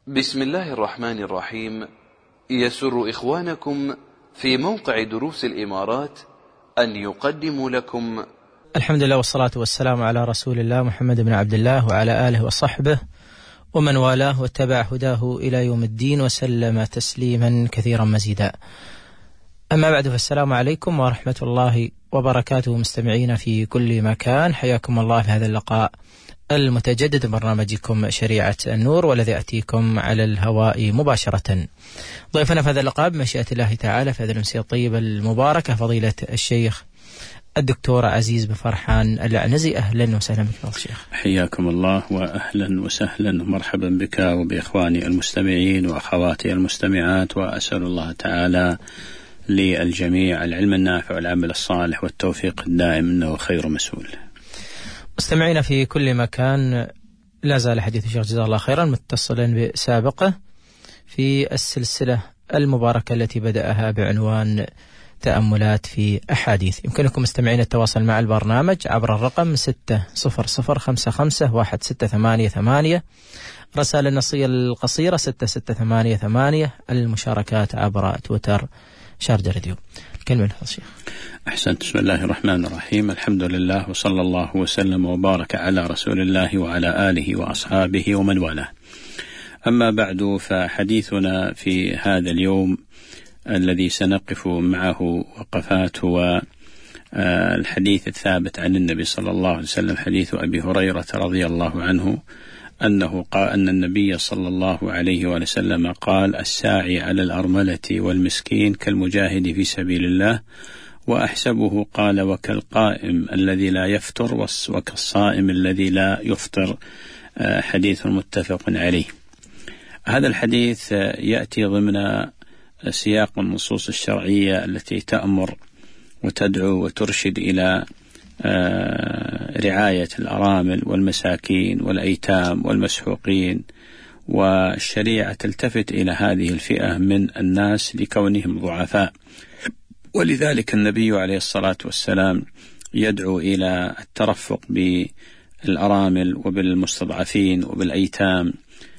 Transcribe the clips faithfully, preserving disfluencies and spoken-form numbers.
بسم الله الرحمن الرحيم. يسر إخوانكم في موقع دروس الإمارات أن يقدموا لكم الحمد لله والصلاة والسلام على رسول الله محمد بن عبد الله وعلى آله وصحبه ومن والاه واتبع هداه إلى يوم الدين وسلم تسليما كثيرا مزيدا. أما بعد، فالسلام عليكم ورحمة الله وبركاته مستمعين في كل مكان، حياكم الله في هذا اللقاء المتجدد برنامجكم شريعة النور، والذي يأتيكم على الهواء مباشرة. ضيفنا في هذا اللقاء بمشيئة الله تعالى في هذه الأمسية الطيبة المباركة فضيلة الشيخ الدكتور عزيز بن فرحان العنزي. أهلا وسهلا بك شيخ. حياكم الله وأهلا وسهلا ومرحبا بك وبإخواني المستمعين وأخواتي المستمعات، وأسأل الله تعالى للجميع العلم النافع والعمل الصالح والتوفيق الدائم، إنه خير مسؤول. مستمعين في كل مكان، لا زال حديث الشيخ جزاه الله خيرا متصلا بسابقه في السلسلة المباركة التي بدأها بعنوان تأملات في أحاديث. يمكنكم مستمعين التواصل مع البرنامج عبر الرقم ستة صفر صفر خمسة خمسة واحد ستة ثمانية ثمانية، رسائل النصية القصيرة ستة ستة ثمانية ثمانية، المشاركات عبر تويتر شارجة راديو. الكلمة لك شيخ. أحسنت. بسم الله الرحمن الرحيم، الحمد لله وصلى الله وسلم وبارك على رسول الله وعلى آله وأصحابه ومن والاه. أما بعد، فحديثنا في هذا اليوم الذي سنقف معه وقفات هو الحديث الثابت عن النبي صلى الله عليه وسلم، حديث أبي هريرة رضي الله عنه أنه قال أن النبي صلى الله عليه وسلم قال: الساعي على الأرملة والمسكين كالمجاهد في سبيل الله، وأحسبه قال: وكالقائم الذي لا يفطر وكالصائم الذي لا يفطر. حديث متفق عليه. هذا الحديث يأتي ضمن سياق النصوص الشرعية التي تأمر وتدعو وترشد إلى رعاية الأرامل والمساكين والأيتام والمسحوقين، والشريعة تلتفت إلى هذه الفئة من الناس لكونهم ضعفاء، ولذلك النبي عليه الصلاة والسلام يدعو إلى الترفق بالأرامل وبالمستضعفين وبالأيتام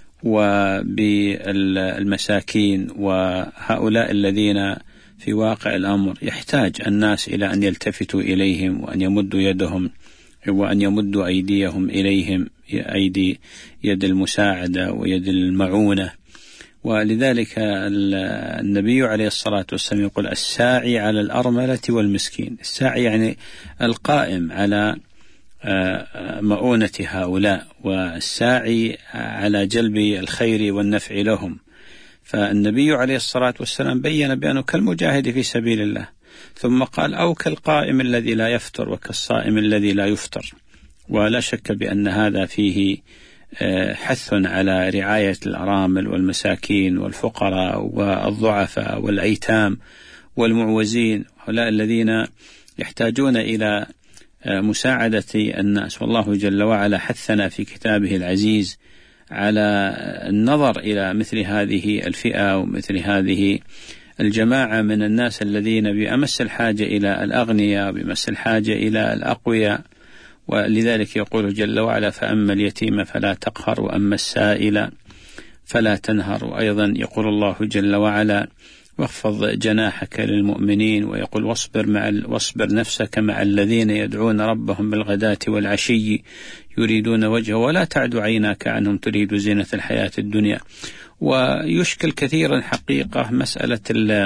وبالمساكين، وهؤلاء الذين في واقع الأمر يحتاج الناس إلى أن يلتفتوا إليهم وأن يمدوا يدهم وأن يمدوا أيديهم إليهم، أيدي يد المساعدة ويد المعونة. ولذلك النبي عليه الصلاة والسلام يقول: الساعي على الأرملة والمسكين. الساعي يعني القائم على مؤونة هؤلاء، والساعي على جلب الخير والنفع لهم. فالنبي عليه الصلاة والسلام بيّن بأنه كالمجاهد في سبيل الله، ثم قال: أو كالقائم الذي لا يفطر وكالصائم الذي لا يفطر. ولا شك بأن هذا فيه حث على رعاية الأرامل والمساكين والفقراء والضعفاء والأيتام والمعوزين، هؤلاء الذين يحتاجون إلى مساعدة الناس. والله جل وعلا حثنا في كتابه العزيز على النظر إلى مثل هذه الفئة ومثل هذه الجماعة من الناس الذين بأمس الحاجة إلى الأغنياء وبأمس الحاجة إلى الأقوياء. ولذلك يقول جل وعلا: فأما اليتيم فلا تقهر وأما السائل فلا تنهر. وأيضا يقول الله جل وعلا: واخفض جناحك للمؤمنين، ويقول: واصبر مع واصبر نفسك مع الذين يدعون ربهم بالغداة والعشي يريدون وجهه ولا تعد عيناك عنهم تريد زينة الحياة الدنيا. ويشكل كثيرا حقيقة مسألة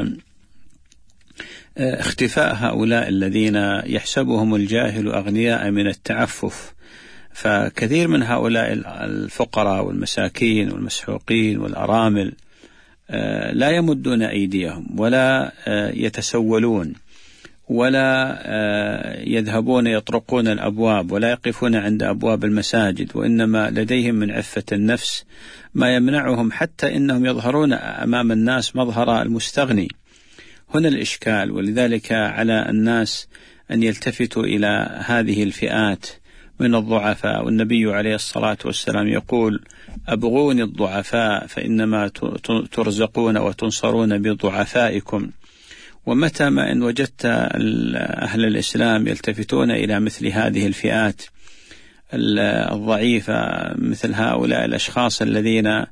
اختفاء هؤلاء الذين يحسبهم الجاهل أغنياء من التعفف. فكثير من هؤلاء الفقراء والمساكين والمسحوقين والأرامل لا يمدون أيديهم ولا يتسولون ولا يذهبون يطرقون الأبواب ولا يقفون عند أبواب المساجد، وإنما لديهم من عفة النفس ما يمنعهم حتى إنهم يظهرون أمام الناس مظهر المستغني. هنا الإشكال. ولذلك على الناس أن يلتفتوا إلى هذه الفئات من الضعفاء. والنبي عليه الصلاة والسلام يقول: أبغوني الضعفاء فإنما ترزقون وتنصرون بضعفائكم. ومتى ما إن وجدت أهل الإسلام يلتفتون إلى مثل هذه الفئات الضعيفة، مثل هؤلاء الأشخاص الذين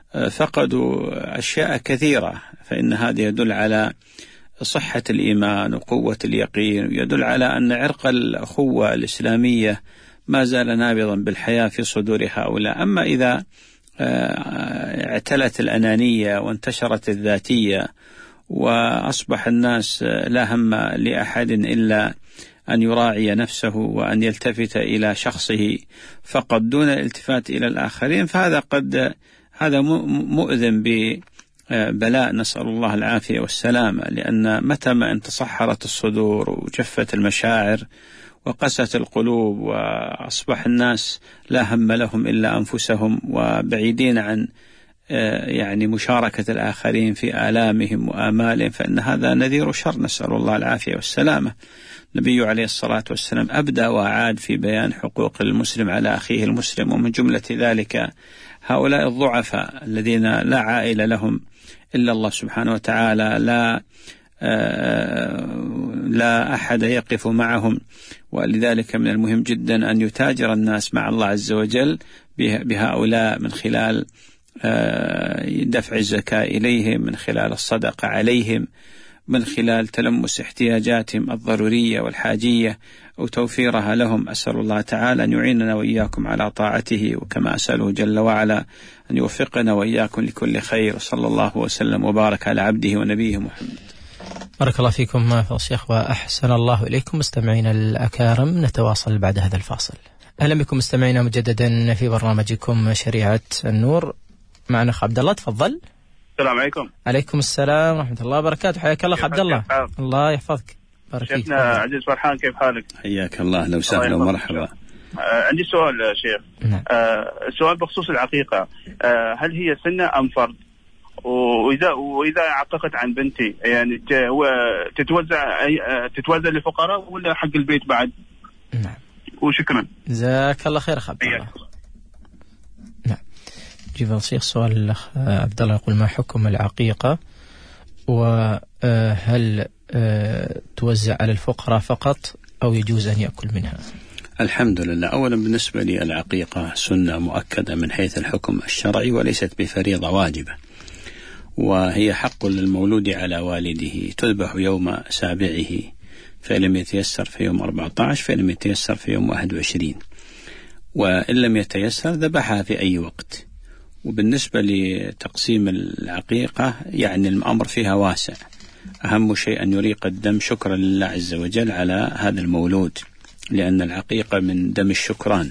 فقدوا أشياء كثيرة، فإن هذا يدل على صحة الإيمان وقوة اليقين، ويدل على أن عرق الأخوة الإسلامية ما زال نابضا بالحياة في صدور هؤلاء. أما إذا اعتلت الأنانية وانتشرت الذاتية وأصبح الناس لا هم لأحد إلا أن يراعي نفسه وأن يلتفت إلى شخصه فقط دون الالتفات إلى الآخرين، فهذا قد هذا مؤذن ببلاء، نسأل الله العافية والسلامة. لأن متى ما انتصحرت الصدور وجفت المشاعر وقست القلوب وأصبح الناس لا هم لهم إلا أنفسهم وبعيدين عن يعني مشاركة الآخرين في آلامهم وآمالهم، فإن هذا نذير شر، نسأل الله العافية والسلامة. النبي عليه الصلاة والسلام أبدأ وأعاد في بيان حقوق المسلم على أخيه المسلم، ومن جملة ذلك هؤلاء الضعفاء الذين لا عائل لهم إلا الله سبحانه وتعالى، لا لا أحد يقف معهم. ولذلك من المهم جدا أن يتاجر الناس مع الله عز وجل بهؤلاء من خلال دفع الزكاة إليهم، من خلال الصدقة عليهم، من خلال تلمس احتياجاتهم الضرورية والحاجية وتوفيرها لهم. أسأل الله تعالى أن يعيننا وإياكم على طاعته، وكما أسأله جل وعلا أن يوفقنا وإياكم لكل خير. صلى الله وسلم وبارك على عبده ونبيه محمد. بارك الله فيكم فضيلة الشيخ وأحسن الله إليكم. مستمعينا الأكارم، نتواصل بعد هذا الفاصل. أهلا بكم مستمعينا مجددا في برنامجكم شريعة النور. معنا أخ عبد الله، تفضل. السلام عليكم. عليكم السلام ورحمة الله وبركاته. حياك الله عبد الله. الله يحفظك. بارك فيك. شيخنا عزيز فرحان، كيف حالك؟ حياك الله، لو سهلا ومرحبا. آه عندي سؤال شيخ. نعم. آه سؤال بخصوص العقيقة، آه هل هي سنة أم فرض؟ وإذا وإذا عققت عن بنتي يعني تتوزع تتوزع للفقراء ولا حق البيت بعد؟ نعم. وشكرا. جزاك الله خير عبد الله. نعم. جيب الشيخ سؤال الأخ عبد الله يقول: ما حكم العقيقة، وهل توزع على الفقراء فقط أو يجوز أن يأكل منها؟ الحمد لله. أولا بالنسبة لي العقيقة سنة مؤكدة من حيث الحكم الشرعي، وليست بفريضة واجبة، وهي حق للمولود على والده، تذبح يوم سابعه، فإن لم يتيسر في يوم أربعة عشر، فإن لم يتيسر في يوم واحد وعشرين، وإن لم يتيسر ذبحها في أي وقت. وبالنسبة لتقسيم العقيقة يعني الأمر فيها واسع، أهم شيء أن يريق الدم شكرا لله عز وجل على هذا المولود، لأن العقيقة من دم الشكران.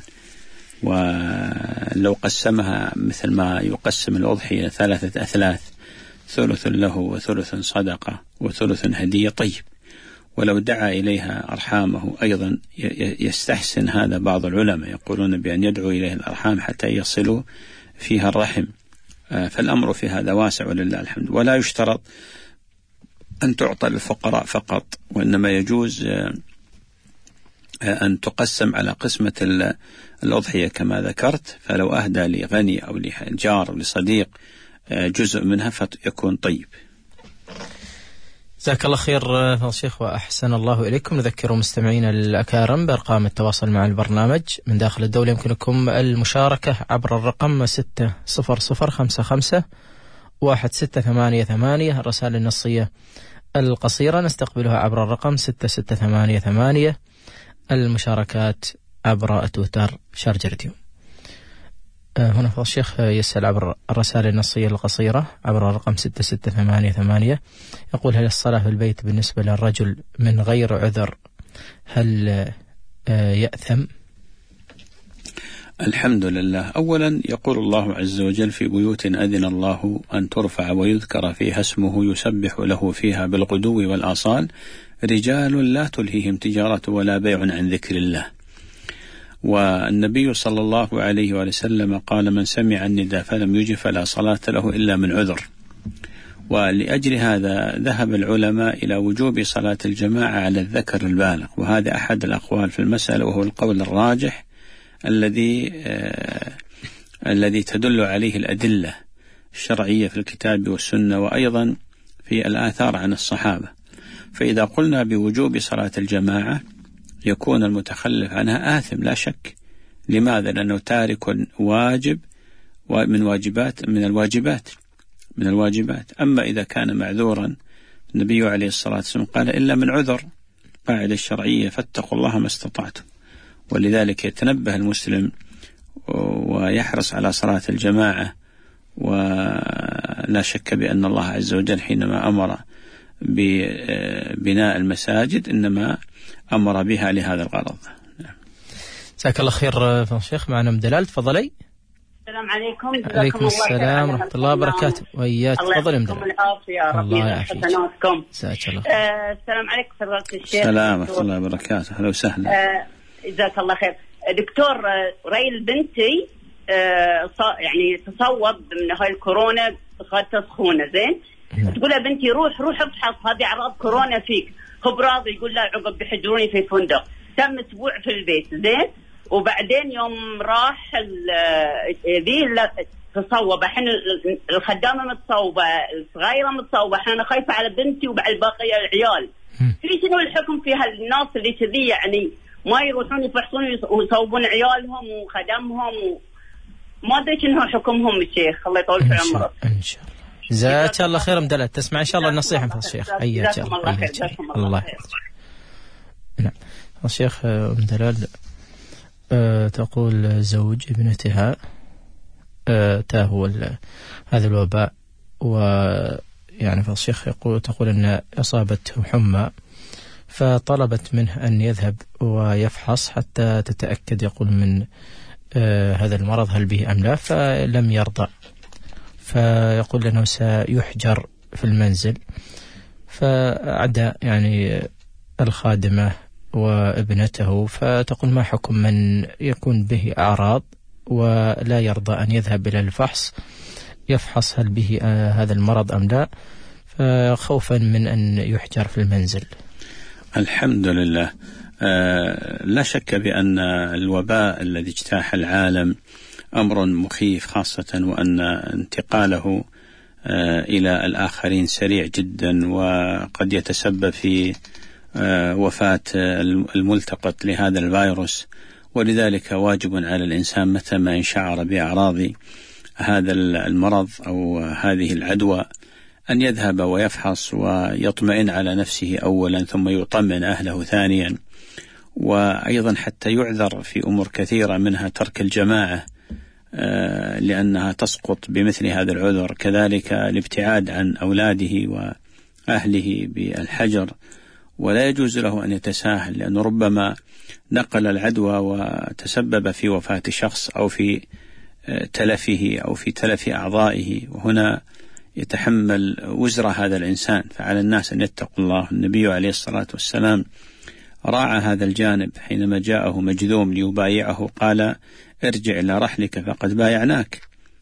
ولو قسمها مثل ما يقسم الأضحية ثلاثة أثلاث، ثلث له وثلث صدقة وثلث هدية، طيب. ولو دعا إليها أرحامه أيضا يستحسن هذا. بعض العلماء يقولون بأن يدعو إليه الأرحام حتى يصلوا فيها الرحم، فالأمر في هذا واسع ولله الحمد. ولا يشترط أن تعطى للفقراء فقط، وإنما يجوز أن تقسم على قسمة الأضحية كما ذكرت، فلو أهدى لغني أو لجار أو لصديق جزء منها فيكون طيب. جزاك الله خير فضيلة الشيخ وأحسن الله إليكم. نذكر مستمعين الأكارم بأرقام التواصل مع البرنامج من داخل الدولة. يمكنكم المشاركة عبر الرقم ستة صفر صفر خمسة خمسة واحد ستة ثمانية ثمانية. الرسائل النصية القصيرة نستقبلها عبر الرقم ستة ستة ثمانية ثمانية. المشاركات عبر تويتر شارجة راديو. هنا فضل الشيخ يسأل عبر الرسائل النصية القصيرة عبر الرقم ستة ستة ثمانية ثمانية، يقول: هل الصلاة في البيت بالنسبة للرجل من غير عذر هل يأثم؟ الحمد لله. أولا يقول الله عز وجل: في بيوت أذن الله أن ترفع ويذكر فيها اسمه يسبح له فيها بالغدو والآصال رجال لا تلهيهم تجارة ولا بيع عن ذكر الله. والنبي صلى الله عليه وسلم قال: من سمع النداء فلم يجب فلا صلاة له إلا من عذر. ولأجل هذا ذهب العلماء إلى وجوب صلاة الجماعة على الذكر البالغ، وهذا أحد الأقوال في المسألة، وهو القول الراجح الذي آه الذي تدل عليه الأدلة الشرعية في الكتاب والسنة، وأيضا في الآثار عن الصحابة. فإذا قلنا بوجوب صلاة الجماعة يكون المتخلف عنها آثم لا شك. لماذا؟ لأنه تارك واجب من واجبات من الواجبات من الواجبات. أما إذا كان معذورا النبي عليه الصلاة والسلام قال إلا من عذر، قاعدة الشرعية فاتقوا الله ما استطعتم. ولذلك يتنبه المسلم ويحرص على صلاة الجماعة، ولا شك بأن الله عز وجل حينما أمر ببناء المساجد إنما أمر بها لهذا الغرض. جزاك الله خير فضل الشيخ. معنا أم دلال، تفضلي. السلام عليكم. عليكم السلام ورحمة الله وبركاته. وإياك. تفضل أم دلال. الله يعافيك يا رب. الله يعافيك. حسناتكم. جزاك الله. آه السلام عليكم فضيلة الشيخ. السلام ورحمة الله وبركاته. أهلا وسهلا. آه جزاك الله خير. دكتور ريل بنتي آه يعني تصوب من هاي الكورونا، صارت سخونة زين. تقول لها بنتي روح روح افحص، هذه أعراض كورونا فيك. هو براضي يقول لا عقب بيحجروني في فندق. تم أسبوع في البيت زين، وبعدين يوم راح ذي تصوب. الحين الخدامة متصوبة، الصغيرة متصوبة. احنا خايفة على بنتي وبعد باقي العيال. في شنو الحكم في هالناس اللي كذي يعني ما يروحون يفحصون ويصوبون عيالهم وخدمهم و... ما ادري شنو حكمهم الشيخ. الله يطول في عمرك. ان شاء الله. جزاك الله خير مدلل. تسمع ان شاء الله النصيحة من الشيخ. حياك الله. الله يحفظك. نعم الشيخ أم دلال أه تقول زوج ابنتها أه تاهو هذا الوباء، ويعني فالشيخ يقول تقول أن أصابته حمى، فطلبت منه أن يذهب ويفحص حتى تتأكد يقول من أه هذا المرض هل به أم لا، فلم يرضى، فيقول أنه سيحجر في المنزل. فعدا يعني الخادمة وابنته، فتقول ما حكم من يكون به أعراض ولا يرضى أن يذهب إلى الفحص يفحص هل به آه هذا المرض أم لا، خوفا من أن يحجر في المنزل. الحمد لله. آه لا شك بأن الوباء الذي اجتاح العالم أمر مخيف، خاصة وأن انتقاله آه إلى الآخرين سريع جدا، وقد يتسبب في وفاة الملتقط لهذا الفيروس. ولذلك واجب على الإنسان متى ما إن شعر بأعراض هذا المرض أو هذه العدوى أن يذهب ويفحص ويطمئن على نفسه أولا، ثم يطمئن أهله ثانيا، وأيضا حتى يعذر في أمور كثيرة منها ترك الجماعة لأنها تسقط بمثل هذا العذر، كذلك الابتعاد عن أولاده وأهله بالحجر. ولا يجوز له أن يتساهل، لأنه ربما نقل العدوى وتسبب في وفاة شخص أو في تلفه أو في تلف أعضائه، وهنا يتحمل وزر هذا الإنسان. فعلى الناس أن يتقوا الله. النبي عليه الصلاة والسلام راعى هذا الجانب حينما جاءه مجذوم ليبايعه، قال ارجع إلى رحلك فقد بايعناك.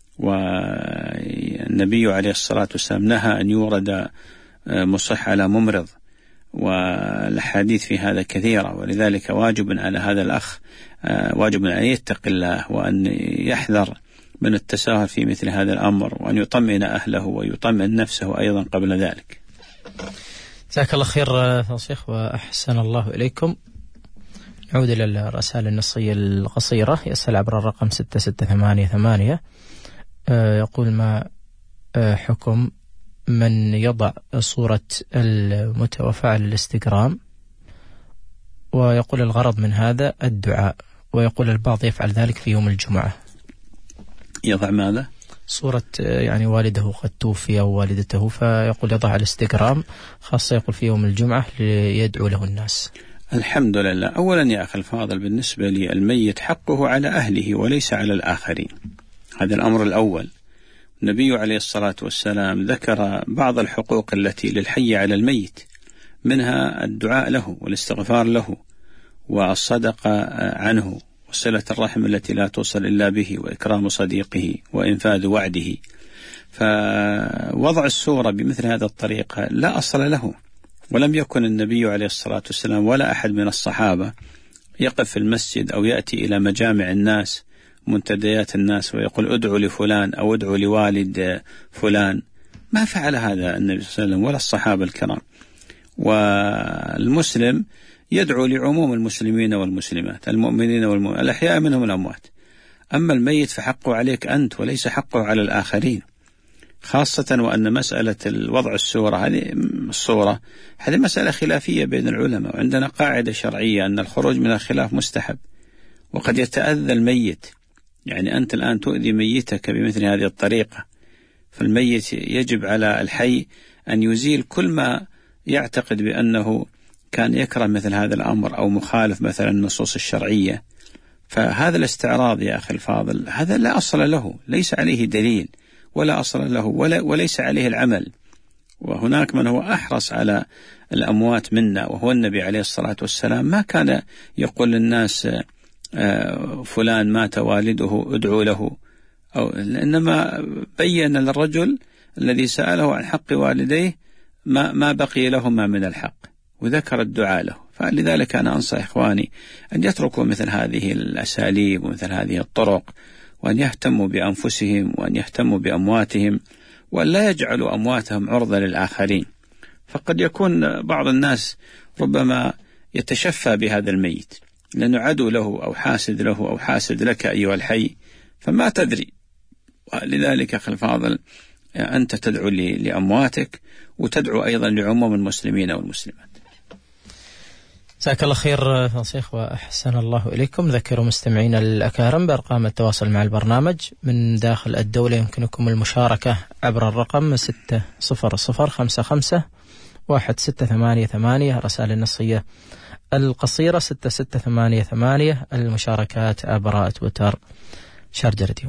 والنبي عليه الصلاة والسلام نهى أن يورد مصح على ممرض، والحديث في هذا كثيرة. ولذلك واجب على هذا الأخ واجب أن يتقي الله وأن يحذر من التساهل في مثل هذا الأمر، وأن يطمئن أهله ويطمئن نفسه أيضا قبل ذلك. جزاك الله خير يا شيخ وأحسن الله إليكم. نعود إلى الرسائل النصية القصيرة. يسأل عبر الرقم ستة ستة ثمانية ثمانية، يقول ما حكم من يضع صورة المتوفى على الانستغرام، ويقول الغرض من هذا الدعاء، ويقول البعض يفعل ذلك في يوم الجمعة. يضع ماذا؟ صورة يعني والده قد توفي أو والدته، فيقول يضع على الانستغرام خاصة يقول في يوم الجمعة ليدعو له الناس. الحمد لله. أولا يا أخي الفاضل، بالنسبة للميت حقه على أهله وليس على الآخرين، هذا الأمر الأول. النبي عليه الصلاة والسلام ذكر بعض الحقوق التي للحي على الميت، منها الدعاء له والاستغفار له والصدقة عنه وصلة الرحم التي لا توصل إلا به وإكرام صديقه وإنفاذ وعده. فوضع الصورة بمثل هذا الطريقة لا أصل له، ولم يكن النبي عليه الصلاة والسلام ولا أحد من الصحابة يقف في المسجد أو يأتي إلى مجامع الناس منتديات الناس ويقول ادعوا لفلان أو ادعوا لوالد فلان. ما فعل هذا النبي صلى الله عليه وسلم ولا الصحابة الكرام. والمسلم يدعو لعموم المسلمين والمسلمات، المؤمنين والمؤمنين، الأحياء منهم الأموات. أما الميت فحقه عليك أنت وليس حقه على الآخرين، خاصة وأن مسألة الوضع السورة هذه الصورة هذه مسألة خلافية بين العلماء، وعندنا قاعدة شرعية أن الخروج من الخلاف مستحب، وقد يتأذى الميت. يعني أنت الآن تؤذي ميتك بمثل هذه الطريقة، فالميت يجب على الحي أن يزيل كل ما يعتقد بأنه كان يكره مثل هذا الأمر أو مخالف مثلا النصوص الشرعية. فهذا الاستعراض يا أخي الفاضل هذا لا أصل له، ليس عليه دليل ولا أصل له ولا وليس عليه العمل. وهناك من هو أحرص على الأموات منا وهو النبي عليه الصلاة والسلام، ما كان يقول للناس فلان مات والده ادعوا له، أو إنما بين للرجل الذي سأله عن حق والديه ما ما بقي لهما من الحق وذكر الدعاء له. فلذلك أنا أنصح إخواني أن يتركوا مثل هذه الأساليب ومثل هذه الطرق، وأن يهتموا بأنفسهم وأن يهتموا بأمواتهم، وأن لا يجعلوا أمواتهم عرضة للآخرين. فقد يكون بعض الناس ربما يتشفى بهذا الميت لأنه عدو له أو حاسد له أو حاسد لك أيها الحي، فما تدري. لذلك أخي الفاضل أنت تدعو لأمواتك وتدعو أيضا لعموم المسلمين والمسلمات. جزاك الله خير فضيلة، وأحسن الله إليكم. ذكروا مستمعين الأكارم بأرقام التواصل مع البرنامج من داخل الدولة، يمكنكم المشاركة عبر الرقم ستة صفر صفر خمسة خمسة واحد ستة ثمانية ثمانية، رسائل النصية القصيرة ستة ستة ثمانية ثمانية، المشاركات عبر تويتر شارجة راديو.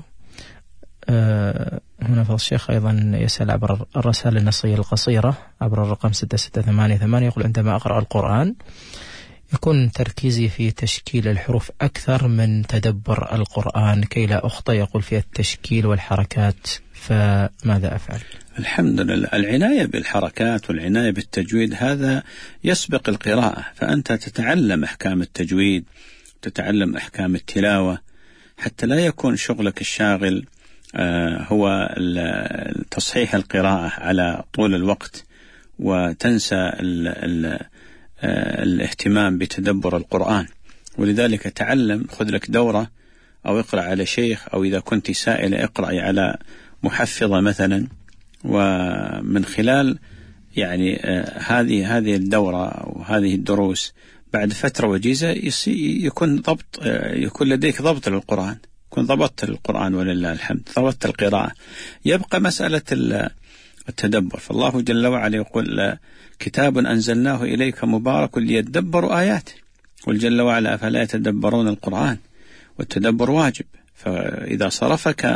أه هنا فضل الشيخ أيضا يسأل عبر الرسائل النصية القصيرة عبر الرقم ستة ستة ثمانية ثمانية، يقول عندما أقرأ القرآن يكون تركيزي في تشكيل الحروف أكثر من تدبر القرآن كي لا أخطئ، يقول في التشكيل والحركات، فماذا أفعل؟ الحمد لله، العناية بالحركات والعناية بالتجويد هذا يسبق القراءة، فأنت تتعلم أحكام التجويد، تتعلم أحكام التلاوة، حتى لا يكون شغلك الشاغل هو تصحيح القراءة على طول الوقت وتنسى ال ال الاهتمام بتدبر القرآن. ولذلك تعلم، خذ لك دورة أو اقرأ على شيخ، أو إذا كنت سائلة اقرأ على محفظة مثلا، ومن خلال يعني هذه هذه الدورة وهذه الدروس بعد فترة وجيزة يكون ضبط يكون لديك ضبط للقرآن، يكون ضبطت القرآن ولله الحمد، ضبطت القراءة. يبقى مسألة التدبر، فالله جل وعلا يقول كتاب أنزلناه إليك مبارك ليتدبروا آياته، والجل وعلا أفلا يتدبرون القرآن، والتدبر واجب. فإذا صرفك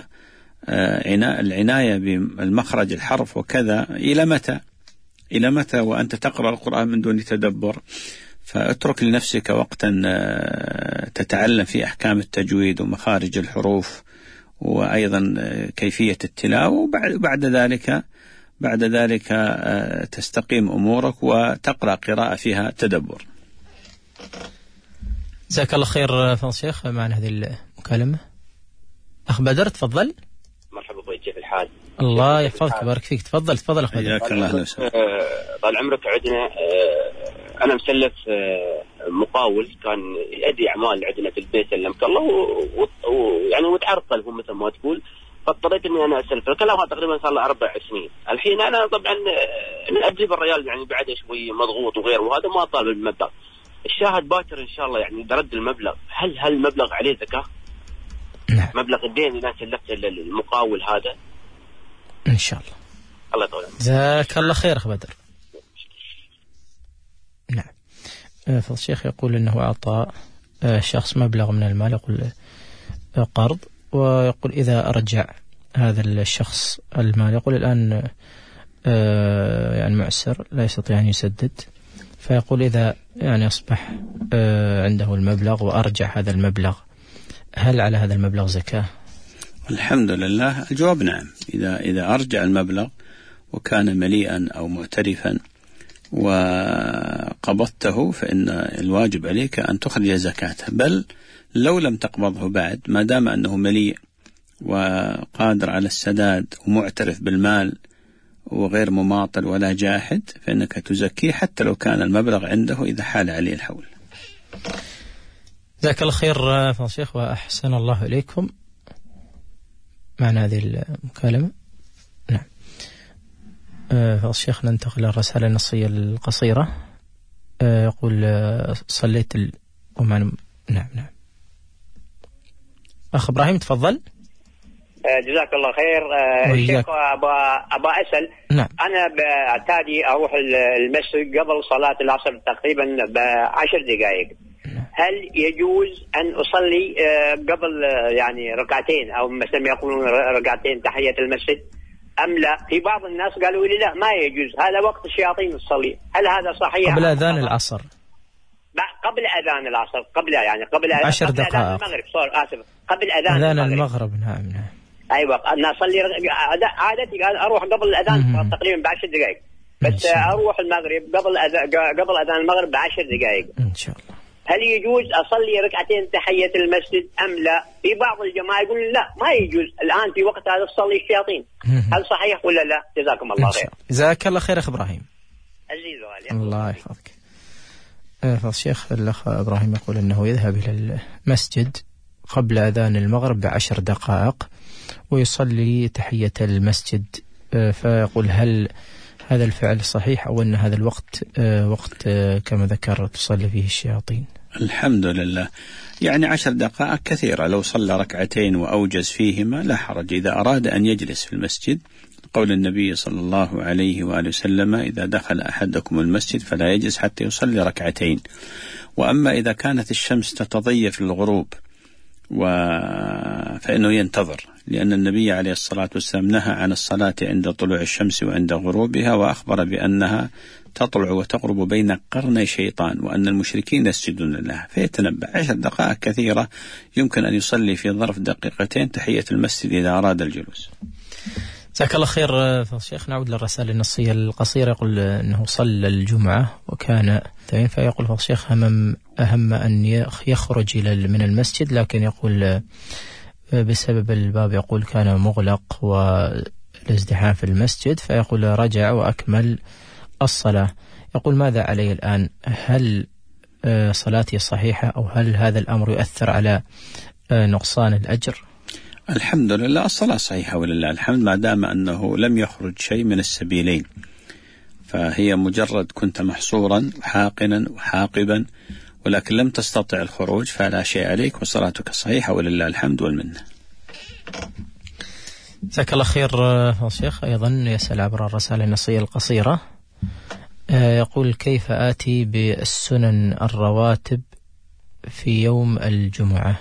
العناية بالمخرج الحرف وكذا إلى متى إلى متى وأنت تقرأ القرآن من دون تدبر؟ فاترك لنفسك وقتا تتعلم في أحكام التجويد ومخارج الحروف وأيضا كيفية التلاوة، وبعد ذلك بعد ذلك تستقيم أمورك وتقرأ قراءة فيها تدبر. جزاك الله خير فضل الشيخ. معنا هذه المكالمة أخ بدر، تفضل. مرحبا أخوي، كيف الحال؟ الله يحفظك ويبارك فيك. تفضل تفضل أخ بدر. حياك الله وسهلا. طال عمرك. عندنا أنا مسلف مقاول كان يؤدي أعمال عندنا في البيت سلمك الله، ويعني متعرقل هو مثل ما تقول، فاضطريت اني انا اسلف الكلام. هذا تقريبا صار له اربع سنين الحين. انا طبعا اجيب الريال يعني بعد شوي مضغوط وغيره، وهذا ما طالب المبلغ. الشاهد باكر ان شاء الله يعني برد المبلغ. هل هل المبلغ عليه زكاه؟ نعم. مبلغ الدين اللي انا سلفته للمقاول هذا ان شاء الله. الله يطول عمرك. جزاك الله خير اخ بدر. نعم. فضل الشيخ يقول انه اعطى شخص مبلغ من المال، يقول قرض، ويقول إذا أرجع هذا الشخص المال، يقول الآن يعني معسر لا يستطيع أن يسدد، فيقول إذا يعني أصبح عنده المبلغ وأرجع هذا المبلغ، هل على هذا المبلغ زكاة؟ الحمد لله، الجواب نعم. إذا إذا أرجع المبلغ وكان مليئا أو معترفا وقبضته، فإن الواجب عليك أن تخرج زكاته، بل لو لم تقبضه بعد ما دام أنه مليء وقادر على السداد ومعترف بالمال وغير مماطل ولا جاحد، فإنك تزكيه حتى لو كان المبلغ عنده إذا حال عليه الحول. جزاك الله خير فضل الشيخ وأحسن الله إليكم. معنا هذه المكالمة. نعم. أه الشيخ ننتقل للرسالة النصية القصيرة. أه يقول أه صليت ال... ومعنا... نعم نعم أخ إبراهيم تفضل. جزاك الله خير. الشيخ أبا أبا أسأل. نعم. أنا بعتادي أروح المسجد قبل صلاة العصر تقريبا بعشر دقائق. هل يجوز أن أصلي قبل يعني ركعتين أو مثل ما يقولون ركعتين تحية المسجد أم لا؟ في بعض الناس قالوا لي لا ما يجوز، هذا وقت الشياطين تصلي. هل هذا صحيح؟ قبل أذان العصر. قبل أذان العصر قبل يعني قبل عشر قبل دقائق. أذان المغرب صار آسف قبل أذان, أذان المغرب. المغرب. نعم نعم. أيوة أنا أصلي عادتي أروح قبل الأذان تقريبا بعشر دقائق، بس أروح المغرب قبل أذان قبل أذان المغرب بعشر دقائق إن شاء الله. هل يجوز أصلي ركعتين تحية المسجد أم لا؟ في بعض الجماعة يقول لا ما يجوز الآن في وقت هذا تصلي الشياطين. هل صحيح ولا لا؟ جزاكم الله خير. جزاك الله خير أخ إبراهيم. عزيز وغالي. الله يحفظك. فالشيخ الأخ إبراهيم يقول أنه يذهب إلى المسجد قبل أذان المغرب بعشر دقائق ويصلي تحية المسجد، فيقول هل هذا الفعل صحيح أو أن هذا الوقت وقت كما ذكر تصلي فيه الشياطين؟ الحمد لله، يعني عشر دقائق كثيرة، لو صلى ركعتين وأوجز فيهما لا حرج إذا أراد أن يجلس في المسجد. قول النبي صلى الله عليه وآله وسلم إذا دخل أحدكم المسجد فلا يجلس حتى يصلي ركعتين. وأما إذا كانت الشمس تتضيف للغروب و... فإنه ينتظر، لأن النبي عليه الصلاة والسلام نهى عن الصلاة عند طلوع الشمس وعند غروبها، وأخبر بأنها تطلع وتغرب بين قرني شيطان وأن المشركين يسجدون لها، فيتنبأ. عشر دقائق كثيرة يمكن أن يصلي في ظرف دقيقتين تحية المسجد إذا أراد الجلوس. جزاك الله خير فالشيخ. نعود للرسالة النصية القصيرة. يقول أنه صلى الجمعة وكان تمام، فيقول فالشيخ هم أهم أن يخرج إلى من المسجد، لكن يقول بسبب الباب يقول كان مغلق والازدحام في المسجد، فيقول رجع وأكمل الصلاة. يقول ماذا علي الآن؟ هل صلاتي صحيحة أو هل هذا الأمر يؤثر على نقصان الأجر؟ الحمد لله الصلاة صحيحة ولله الحمد، ما دام أنه لم يخرج شيء من السبيلين، فهي مجرد كنت محصورا حاقنا وحاقبا ولكن لم تستطع الخروج فلا شيء عليك وصلاتك صحيحة ولله الحمد والمنة. جزاك الله خير الشيخ. أيضا يسأل عبر الرسالة النصية القصيرة، يقول كيف آتي بالسنن الرواتب في يوم الجمعة؟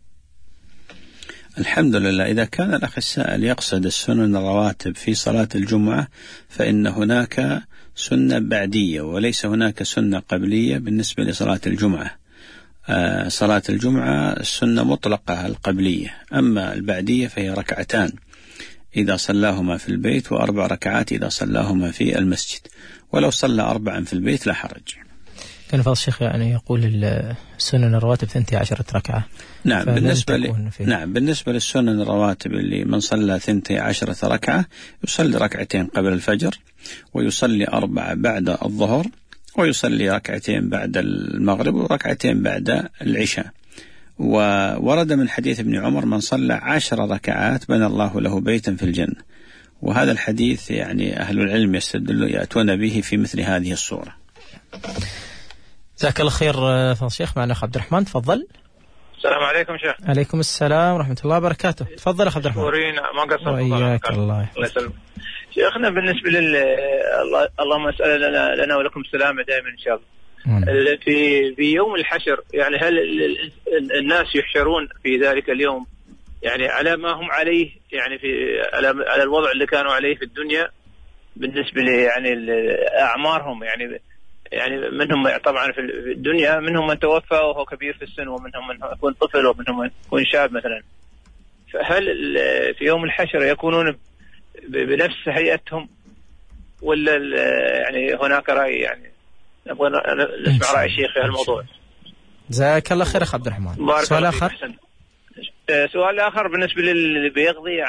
الحمد لله، إذا كان الأخ السائل يقصد السنن الرواتب في صلاة الجمعة فإن هناك سنة بعدية وليس هناك سنة قبلية بالنسبة لصلاة الجمعة. آه صلاة الجمعة السنة مطلقة القبلية، أما البعدية فهي ركعتان إذا صلاهما في البيت وأربع ركعات إذا صلاهما في المسجد، ولو صلى أربعا في البيت لا حرج. كان فضل الشيخ يعني يقول السنن الرواتب ثنتي عشرة ركعة. نعم بالنسبة ل... نعم بالنسبة للسنن الرواتب اللي من صلى ثنتي عشرة ركعة يصلي ركعتين قبل الفجر ويصلي أربعة بعد الظهر ويصلي ركعتين بعد المغرب وركعتين بعد العشاء. وورد من حديث ابن عمر من صلى عشر ركعات بنى الله له بيتا في الجنة، وهذا الحديث يعني أهل العلم يستدلون يأتون به في مثل هذه الصورة. جزاك الله خير فضل الشيخ. معنا أخ عبد الرحمن تفضل. السلام عليكم شيخ. عليكم السلام ورحمة الله وبركاته. تفضل أخ عبد الرحمن. ما قصرت. وإياك الله يسلمك. شيخنا بالنسبة لل اللهم اسأل لنا لنا ولكم السلامة دائما إن شاء الله. في في يوم الحشر يعني هل الناس يحشرون في ذلك اليوم يعني على ما هم عليه يعني في على على الوضع اللي كانوا عليه في الدنيا بالنسبة ل يعني أعمارهم يعني يعني منهم طبعا في الدنيا منهم من توفى وهو كبير في السن ومنهم من يكون طفل ومنهم من يكون شاب مثلا، فهل في يوم الحشر يكونون بنفس هيئتهم ولا يعني هناك رأي؟ يعني نبغى نسمع رأي الشيخ في الموضوع. جزاك الله خير أخ عبد الرحمن. سؤال آخر. سؤال آخر بالنسبة للي بيقضي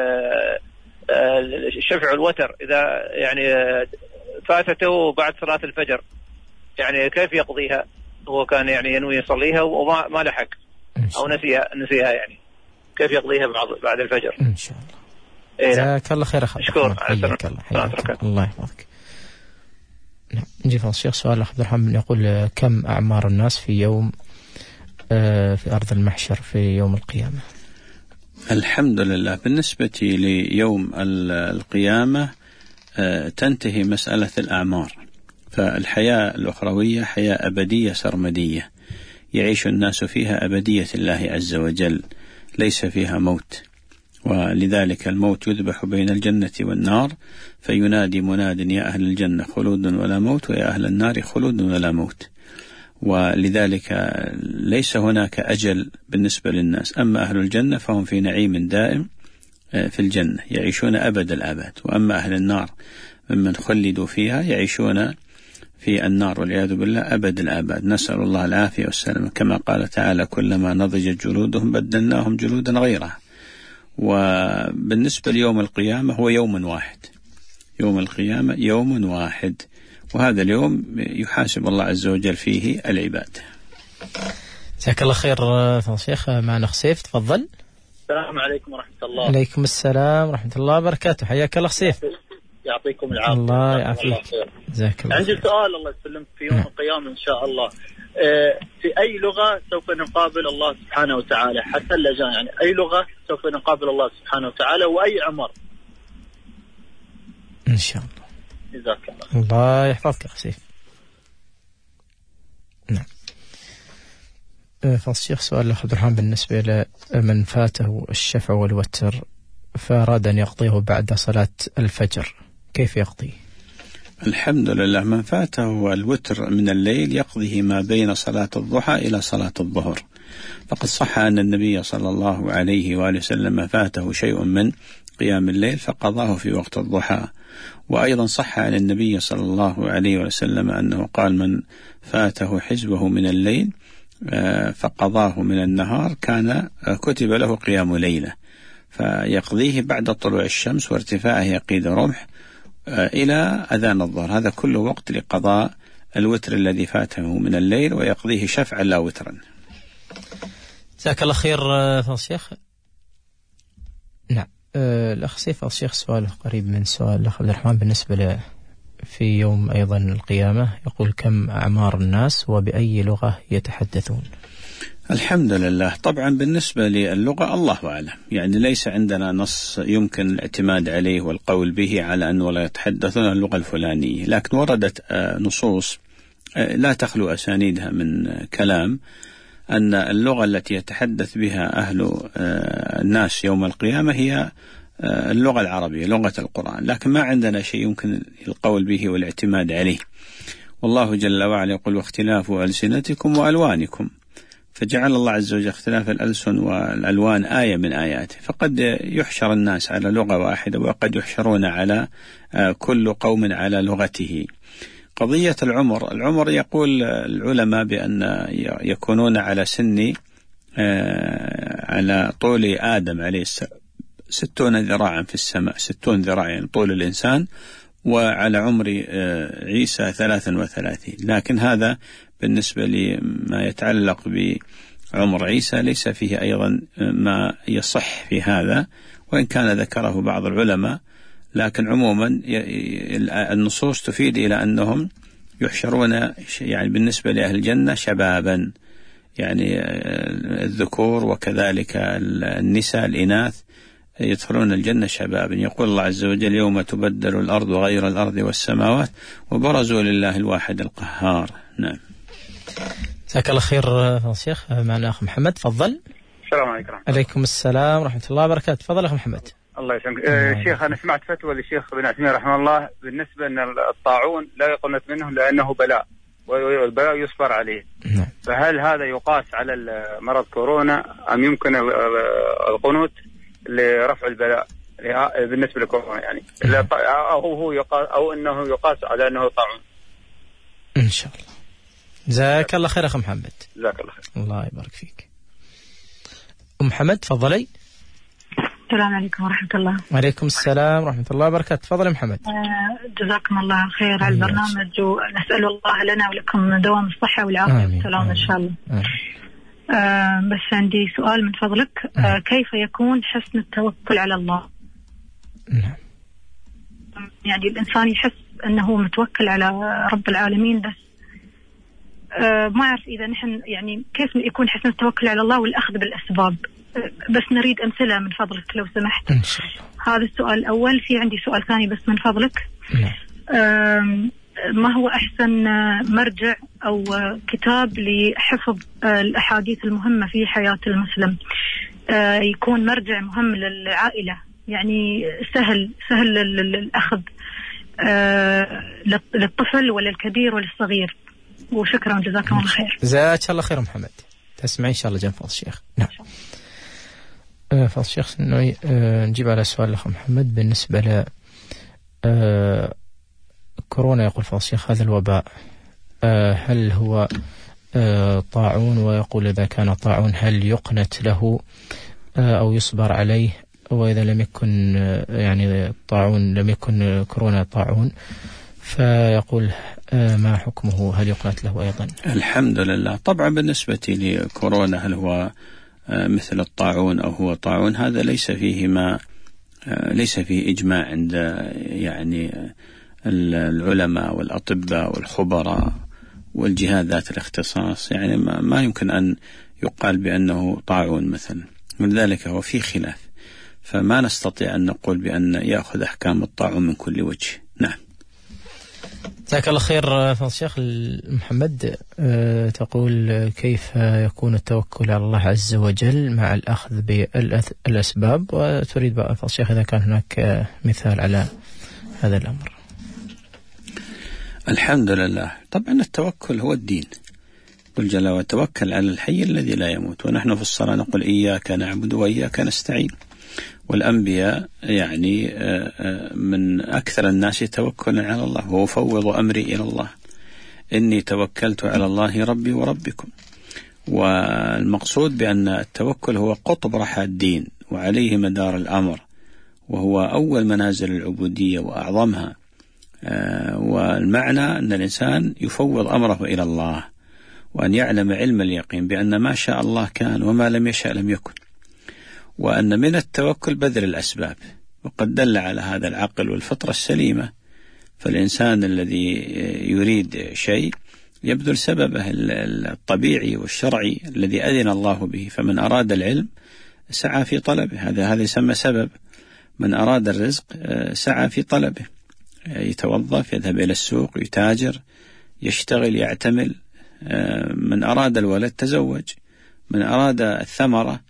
الشفع والوتر إذا يعني فاتته بعد صلاة الفجر يعني كيف يقضيها؟ هو كان يعني ينوي يصليها وما ما لحق أو نسيها نسيها يعني كيف يقضيها بعد بعد الفجر إن شاء الله. جزاك الله خير أخي. أشكر. حياك الله. حياك الله يحفظك. نعم. نجي فضل الشيخ سؤال عبد الرحمن يقول كم أعمار الناس في يوم في أرض المحشر في يوم القيامة؟ الحمد لله. بالنسبة ليوم القيامة تنتهي مسألة الأعمار، فالحياة الأخروية حياة أبدية سرمدية يعيش الناس فيها أبدية الله عز وجل، ليس فيها موت، ولذلك الموت يذبح بين الجنة والنار فينادي مناد يا أهل الجنة خلود ولا موت ويا أهل النار خلود ولا موت، ولذلك ليس هناك أجل بالنسبة للناس. أما أهل الجنة فهم في نعيم دائم في الجنة يعيشون أبد الآباد، وأما أهل النار ممن خلدوا فيها يعيشون في النار والعياذ بالله أبد الآباد. نسأل الله العافية والسلامة، كما قال تعالى كلما نضجت جلودهم بدلناهم جلودا غيرها. وبالنسبة ليوم القيامة هو يوم واحد، يوم القيامة يوم واحد، وهذا اليوم يحاسب الله عز وجل فيه العباد. جزاك الله خير فضل الشيخ. معنا خسيف، تفضل. السلام عليكم ورحمة الله. عليكم السلام ورحمة الله وبركاته. حياك الله خسيف. يعطيكم العافية. الله يعافيك. جزاك الله. عندي سؤال الله يسلمك في يوم القيامة إن شاء الله، في أي لغة سوف نقابل الله سبحانه وتعالى حتى اللجان، يعني أي لغة سوف نقابل الله سبحانه وتعالى وأي عمر إن شاء الله. جزاك الله. الله يحفظك يا خسيف. نعم. فضل الشيخ سؤال الأخ عبد الرحمن بالنسبة لمن فاته الشفع والوتر فأراد أن يقضيه بعد صلاة الفجر كيف يقضي؟ الحمد لله. من فاته الوتر من الليل يقضيه ما بين صلاة الضحى إلى صلاة الظهر، فقد صح أن النبي صلى الله عليه وآله وسلم فاته شيء من قيام الليل فقضاه في وقت الضحى. وأيضا صح عن النبي صلى الله عليه وسلم أنه قال من فاته حزبه من الليل فقضاه من النهار كان كتب له قيام ليلة، فيقضيه بعد طلوع الشمس وارتفاعه يقيد رمح إلى أذان الظهر. هذا كله وقت لقضاء الوتر الذي فاته من الليل، ويقضيه شفعا لا وترا. جزاك الله خير فضل الشيخ. نعم. الأخ سيف الشيخ سؤال قريب من سؤال الأخ عبد الرحمن بالنسبة له في يوم أيضا القيامة، يقول كم أعمار الناس وبأي لغة يتحدثون؟ الحمد لله. طبعا بالنسبة للغة الله أعلم، يعني ليس عندنا نص يمكن الاعتماد عليه والقول به على أنه لا يتحدثون اللغة الفلانية، لكن وردت نصوص لا تخلو أسانيدها من كلام أن اللغة التي يتحدث بها أهل الناس يوم القيامة هي اللغة العربية لغة القرآن، لكن ما عندنا شيء يمكن القول به والاعتماد عليه. والله جل وعلا يقول واختلاف ألسنتكم وألوانكم، فجعل الله عز وجل اختلاف الألسن والألوان آية من آياته، فقد يحشر الناس على لغة واحدة وقد يحشرون على كل قوم على لغته. قضية العمر، العمر يقول العلماء بأن يكونون على سن على طول آدم عليه السلام ستون ذراعا في السماء، ستون ذراعا طول الإنسان، وعلى عمر عيسى ثلاثا وثلاثين. لكن هذا بالنسبة لما يتعلق بعمر عيسى ليس فيه أيضا ما يصح في هذا، وإن كان ذكره بعض العلماء، لكن عموما النصوص تفيد إلى أنهم يحشرون يعني بالنسبة لأهل الجنة شبابا، يعني الذكور وكذلك النساء الإناث يدخلون الجنة شبابا. يقول الله عز وجل يوم تبدل الأرض غير الأرض والسماوات وبرزوا لله الواحد القهار. نعم. جزاك الله خير فضل الشيخ. معنا أخ محمد، تفضل. السلام عليكم. عليكم السلام ورحمة الله وبركاته. تفضل أخ محمد. الله يسلمك. أه شيخ، أنا سمعت فتوى للشيخ بن عثيمين رحمه الله بالنسبة أن الطاعون لا يقنط منه لأنه بلاء والبلاء يصبر عليه. نعم. فهل هذا يقاس على مرض كورونا أم يمكن القنوت لرفع البلاء بالنسبة لكورونا، يعني أو هو يقاس أو أنه يقاس على أنه طاعون؟ إن شاء الله. جزاك الله خير أخ محمد. جزاك الله خير. الله يبارك فيك. أم محمد تفضلي. السلام عليكم ورحمة الله. وعليكم السلام ورحمة الله وبركاته. تفضل محمد. آه جزاكم الله خير على البرنامج، ونسأل الله لنا ولكم دوام الصحة والعافية والسلامة إن شاء الله. آه بس عندي سؤال من فضلك. آه كيف يكون حسن التوكل على الله؟ نعم. يعني الإنسان يحس أنه متوكل على رب العالمين، بس آه ما أعرف إذا نحن يعني كيف يكون حسن التوكل على الله والأخذ بالأسباب. آه بس نريد أمثلة من فضلك لو سمحت. إن شاء الله. هذا السؤال الأول. في عندي سؤال ثاني بس من فضلك. نعم. آه ما هو أحسن مرجع أو كتاب لحفظ الأحاديث المهمة في حياة المسلم، يكون مرجع مهم للعائلة، يعني سهل سهل الأخذ للطفل ولا الكبير ولا الصغير؟ وشكرا جزاكم الله خير. جزاك الله خير محمد. تسمع إن شاء الله جنب فضل الشيخ. نعم. فضل الشيخ نجيب على سؤال الأخ محمد بالنسبة ل كورونا. يقول فضل الشيخ هذا الوباء هل هو طاعون؟ ويقول إذا كان طاعون هل يقنت له أو يصبر عليه؟ وإذا لم يكن يعني طاعون لم يكن كورونا طاعون فيقول ما حكمه؟ هل يقنت له أيضا؟ الحمد لله. طبعا بالنسبة لكورونا هل هو مثل الطاعون أو هو طاعون، هذا ليس فيه ما ليس فيه إجماع عند يعني العلماء والأطباء والخبراء والجهات ذات الاختصاص، يعني ما يمكن أن يقال بأنه طاعون مثلا، ولذلك هو في خلاف، فما نستطيع أن نقول بأن يأخذ أحكام الطاعون من كل وجه. نعم. جزاك الله خير فضل الشيخ. محمد أه تقول كيف يكون التوكل على الله عز وجل مع الأخذ بالأسباب، وتريد بقى فضل الشيخ إذا كان هناك مثال على هذا الأمر. الحمد لله. طبعا التوكل هو الدين، قل جل وتوكل على الحي الذي لا يموت، ونحن في الصلاة نقول إياك نعبد وإياك نستعين. والأنبياء يعني من أكثر الناس توكلا على الله، وأفوض أمري إلى الله إني توكلت على الله ربي وربكم. والمقصود بأن التوكل هو قطب رحى الدين وعليه مدار الأمر، وهو أول منازل العبودية وأعظمها. والمعنى أن الإنسان يفوض أمره إلى الله، وأن يعلم علم اليقين بأن ما شاء الله كان وما لم يشاء لم يكن، وأن من التوكل بذل الأسباب. وقد دل على هذا العقل والفطرة السليمة، فالإنسان الذي يريد شيء يبذل سببه الطبيعي والشرعي الذي أذن الله به. فمن أراد العلم سعى في طلبه، هذا هذا يسمى سبب. من أراد الرزق سعى في طلبه، يتوظف، يذهب إلى السوق، يتاجر، يشتغل، يعتمل. من أراد الولد تزوج، من أراد الثمرة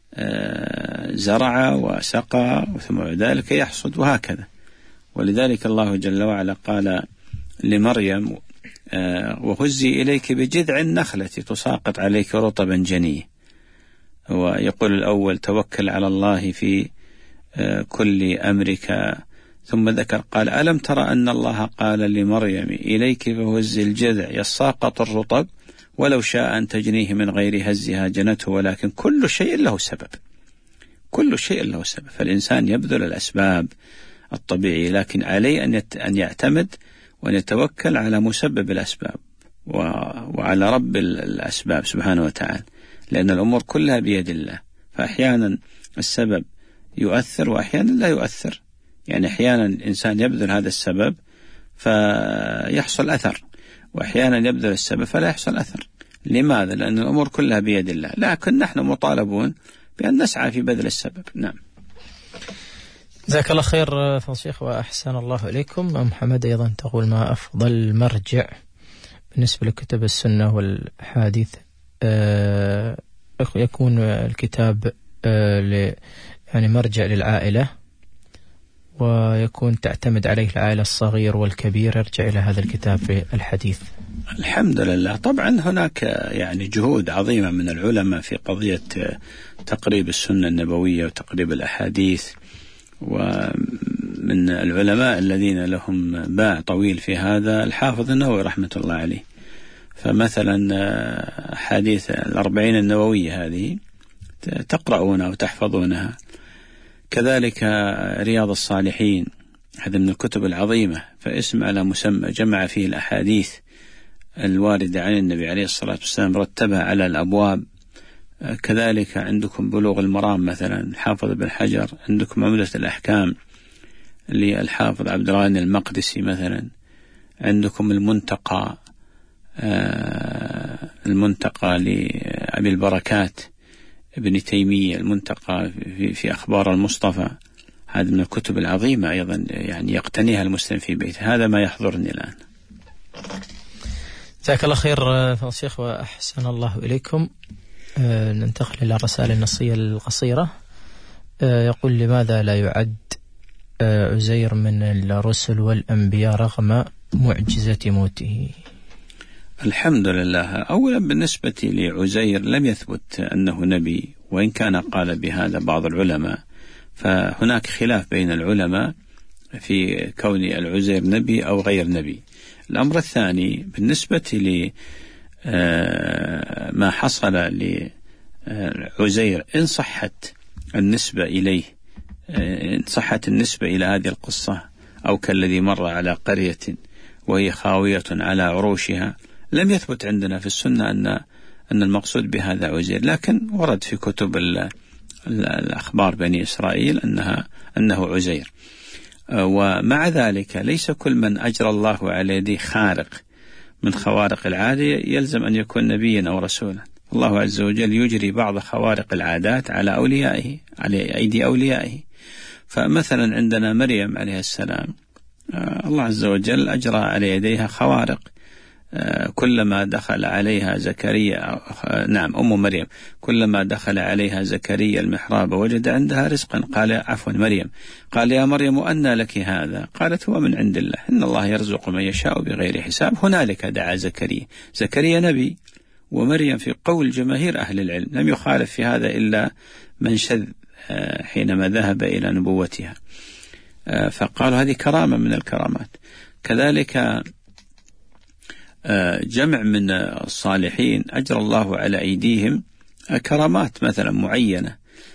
زرع وسقى، ثم ذلك يحصد، وهكذا. ولذلك الله جل وعلا قال لمريم وهزي إليك بجذع النخلة تساقط عليك رطبا جنيا. ويقول الأول توكل على الله في كل أمرك، ثم ذكر قال ألم ترى أن الله قال لمريم إليك فهزي الجذع يساقط الرطب ولو شاء أن تجنيه من غير هزها جنته، ولكن كل شيء له سبب، كل شيء له سبب. فالإنسان يبذل الأسباب الطبيعي، لكن عليه أن يعتمد وأن يتوكل على مسبب الأسباب وعلى رب الأسباب سبحانه وتعالى، لأن الأمور كلها بيد الله. فأحيانا السبب يؤثر وأحيانا لا يؤثر، يعني أحيانا الإنسان يبذل هذا السبب فيحصل أثر، وأحيانا يبذل السبب فلا يحصل أثر. لماذا؟ لأن الأمور كلها بيد الله، لكن نحن مطالبون بأن نسعى في بذل السبب. نعم. جزاك الله خير فضل الشيخ وأحسن الله إليكم. محمد أيضا تقول ما أفضل مرجع بالنسبة لكتب السنة والحديث؟ آه يكون الكتاب آه يعني مرجع للعائلة، ويكون تعتمد عليه العائلة الصغير والكبير، يرجع إلى هذا الكتاب في الحديث. الحمد لله. طبعا هناك يعني جهود عظيمة من العلماء في قضية تقريب السنة النبوية وتقريب الأحاديث، ومن العلماء الذين لهم باع طويل في هذا الحافظ النووي رحمة الله عليه. فمثلا حديث الأربعين النووية هذه تقرؤونها وتحفظونها. كذلك رياض الصالحين، هذا من الكتب العظيمة، فاسم على مسمى، جمع فيه الأحاديث الواردة عن النبي عليه الصلاة والسلام، رتبها على الأبواب كذلك عندكم بلوغ المرام مثلا الحافظ ابن حجر، عندكم عمدة الأحكام للحافظ عبد الغني المقدسي مثلا، عندكم المنتقى المنتقى لأبي البركات ابن تيمية، المنتقى في, في أخبار المصطفى، هذا من الكتب العظيمة أيضا يعني يقتنيها المسلم في بيته. هذا ما يحضرني الآن. جزاك الله خير فضل الشيخ وأحسن الله إليكم. أه ننتقل إلى الرسائل النصية القصيرة. أه يقول: لماذا لا يعد أه عزير من الرسل والأنبياء رغم معجزة موته؟ الحمد لله. أولا بالنسبة لعزير لم يثبت أنه نبي، وإن كان قال بهذا بعض العلماء، فهناك خلاف بين العلماء في كون العزير نبي أو غير نبي. الأمر الثاني بالنسبة لما حصل لعزير، إن صحت النسبة إليه، إن صحت النسبة إلى هذه القصة، أو كالذي مر على قرية وهي خاوية على عروشها، لم يثبت عندنا في السنة أن أن المقصود بهذا عزير، لكن ورد في كتب الأخبار بني إسرائيل أنها أنه عزير. ومع ذلك ليس كل من أجرى الله على يديه خارق من خوارق العادة يلزم أن يكون نبيا أو رسولا. الله عز وجل يجري بعض خوارق العادات على أوليائه، على أيدي أوليائه. فمثلا عندنا مريم عليه السلام، الله عز وجل أجرى على يديها خوارق. كلما دخل عليها زكريا، نعم أم مريم، كلما دخل عليها زكريا المحراب وجد عندها رزقا، قال عفوا مريم، قال يا مريم أنى لك هذا؟ قالت هو من عند الله، إن الله يرزق من يشاء بغير حساب. هنالك دعا زكريا. زكريا نبي، ومريم في قول جماهير أهل العلم لم يخالف في هذا إلا من شذ حينما ذهب إلى نبوتها، فقالوا هذه كرامة من الكرامات. كذلك جمع من الصالحين أجرى الله على أيديهم كرامات مثلا معينة،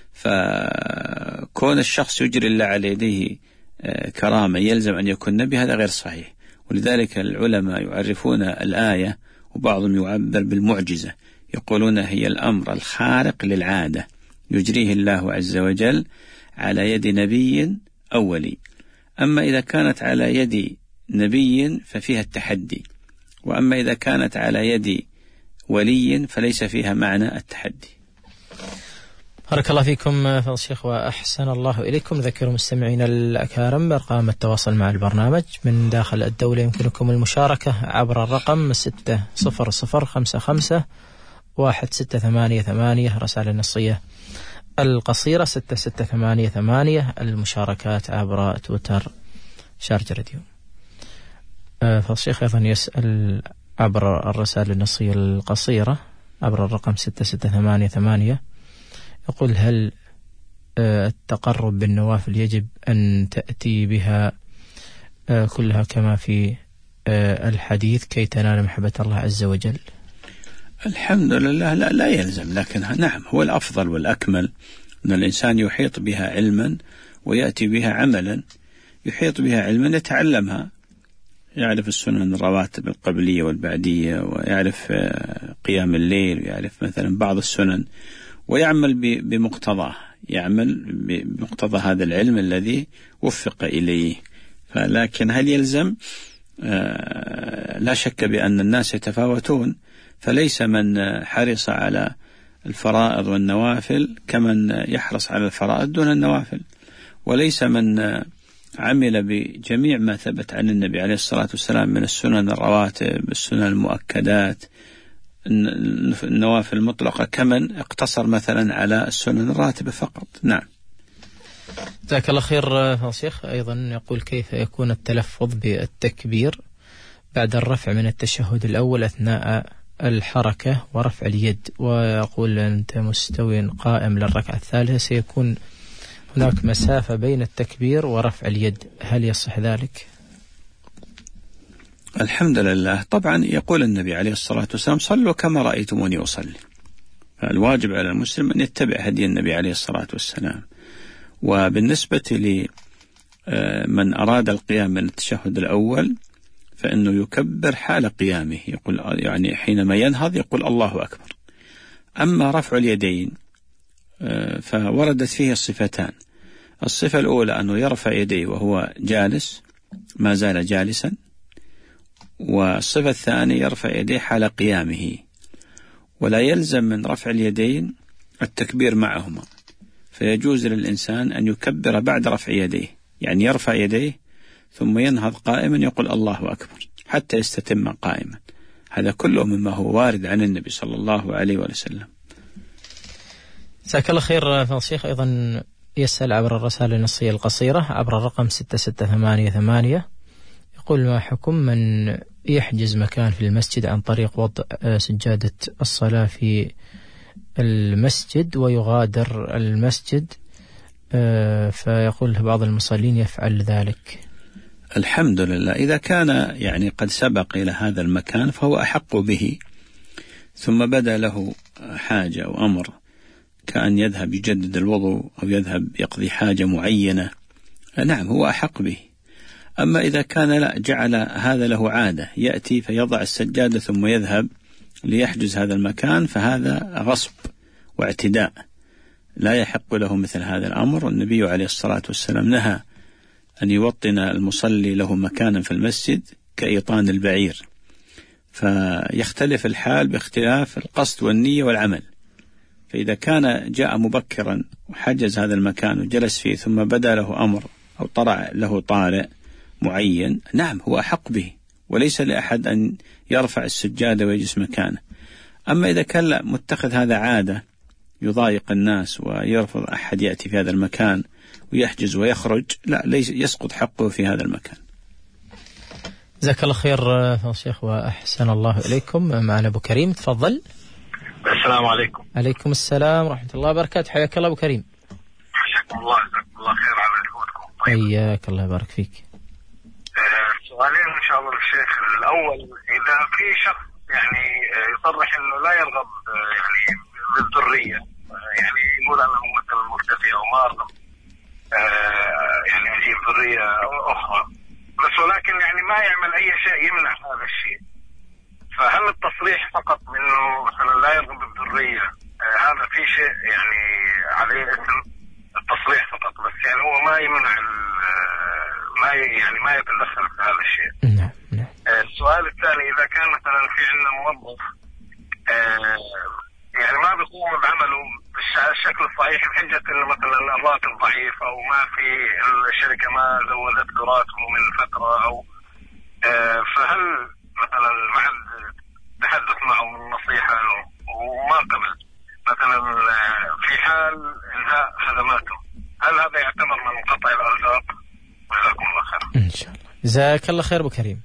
فكون الشخص يجري الله على يديه كرامة يلزم أن يكون نبي، هذا غير صحيح. ولذلك العلماء يعرفون الآية، وبعضهم يعبر بالمعجزة، يقولون هي الأمر الخارق للعادة يجريه الله عز وجل على يد نبي أولي. أما إذا كانت على يد نبي ففيها التحدي، وأما إذا كانت على يد ولي فليس فيها معنى التحدي. بارك الله فيكم فضل الشيخ وأحسن الله إليكم. ذكروا مستمعين الأكارم بأرقام التواصل مع البرنامج من داخل الدولة. يمكنكم المشاركة عبر الرقم ستة صفر صفر خمسة خمسة واحد ستة ثمانية ثمانية، رسالة النصية القصيرة ستة ستة ثمانية ثمانية، المشاركات عبر تويتر شارجة راديو. فالشيخ أيضا يسأل عبر الرسالة النصية القصيرة عبر الرقم ستة ستة ثمانية ثمانية، يقول: هل التقرب بالنوافل يجب أن تأتي بها كلها كما في الحديث كي تنال محبة الله عز وجل؟ الحمد لله لا, لا يلزم، لكن نعم هو الأفضل والأكمل أن الإنسان يحيط بها علما ويأتي بها عملا. يحيط بها علما يتعلمها، يعرف السنن الرواتب القبلية والبعدية، ويعرف قيام الليل، ويعرف مثلا بعض السنن، ويعمل بمقتضاه، يعمل بمقتضى هذا العلم الذي وفق إليه. فلكن هل يلزم؟ لا شك بأن الناس يتفاوتون، فليس من حرص على الفرائض والنوافل كمن يحرص على الفرائض دون النوافل، وليس من عمل بجميع ما ثبت عن النبي عليه الصلاة والسلام من السنن الرواتب، السنن المؤكدات، النوافل المطلقة، كمن اقتصر مثلا على السنن الراتبة فقط. نعم. جزاك الله خير فضل الشيخ. أيضا يقول: كيف يكون التلفظ بالتكبير بعد الرفع من التشهد الأول أثناء الحركة ورفع اليد؟ ويقول: أنت مستوي قائم للركعة الثالثة، سيكون هناك مسافة بين التكبير ورفع اليد، هل يصح ذلك؟ الحمد لله. طبعا يقول النبي عليه الصلاة والسلام: صلوا كما رأيتموني أصلي. فالواجب على المسلم أن يتبع هدي النبي عليه الصلاة والسلام. وبالنسبة لمن أراد القيام من التشهد الأول فإنه يكبر حال قيامه، يقول يعني حينما ينهض يقول الله أكبر. أما رفع اليدين فوردت فيه الصفتان. الصفة الأولى أنه يرفع يديه وهو جالس ما زال جالسا، والصفة الثانية يرفع يديه حال قيامه، ولا يلزم من رفع اليدين التكبير معهما، فيجوز للإنسان أن يكبر بعد رفع يديه، يعني يرفع يديه ثم ينهض قائما يقول الله أكبر حتى يستتم قائما. هذا كله مما هو وارد عن النبي صلى الله عليه وسلم. جزاك الله خير. فالشيخ أيضا يسأل عبر الرسائل النصية القصيرة عبر الرقم ستة ستة ثمانية ثمانية، يقول: ما حكم من يحجز مكان في المسجد عن طريق وضع سجادة الصلاة في المسجد ويغادر المسجد، فيقول بعض المصلين يفعل ذلك؟ الحمد لله، إذا كان يعني قد سبق إلى هذا المكان فهو أحق به، ثم بدا له حاجة أو أمر كأن يذهب يجدد الوضوء أو يذهب يقضي حاجة معينة، نعم هو أحق به. أما إذا كان لا جعل هذا له عادة، يأتي فيضع السجادة ثم يذهب ليحجز هذا المكان، فهذا غصب واعتداء، لا يحق له مثل هذا الأمر. النبي عليه الصلاة والسلام نهى أن يوطن المصلي له مكانا في المسجد كإيطان البعير، فيختلف الحال باختلاف القصد والنية والعمل. فإذا كان جاء مبكرا وحجز هذا المكان وجلس فيه ثم بدا له أمر أو طرأ له طارئ معين، نعم هو أحق به، وليس لأحد أن يرفع السجادة ويجلس مكانه. أما إذا كان لا متخذ هذا عادة يضايق الناس ويرفض أحد يأتي في هذا المكان ويحجز ويخرج، لا ليس يسقط حقه في هذا المكان. جزاك الله خير شيخ وأحسن الله إليكم. معنا أبو كريم، تفضل. السلام عليكم. عليكم السلام ورحمة الله وبركاته، حياك الله أبو كريم. حياكم الله، جزاكم الله خير على جهودكم. طيب. حياك الله يبارك فيك. آه سؤالين إن شاء الله للشيخ. الأول، إذا في شخص يعني يصرح إنه لا يرغب يعني بالذرية، يعني يقول أنا مثلا مرتفع وما أرغب آه يعني أجيب ذرية أخرى، بس ولكن يعني ما يعمل أي شيء يمنع هذا الشيء، فهل التصريح فقط منه مثلا لا يرغب بالذرية آه هذا في شيء يعني عليه اسم التصريح فقط، بس يعني هو ما يمنع ما يعني ما يتدخل في هذا الشيء؟ نعم نعم. آه السؤال الثاني، إذا كان مثلا في عندنا موظف آه يعني ما بيقوم بعمله بالشكل الصحيح بحجة إنه مثلا الراتب ضعيف أو ما في الشركة ما زودت له راتبه من فترة، أو آه فهل مثلا بعد تحدث معه من نصيحة وما قبل مثلا في حال انهاء خدماته، هل هذا يعتبر من قطع الأرزاق؟ جزاكم الله خير. إن شاء الله. جزاك الله خير أبو كريم.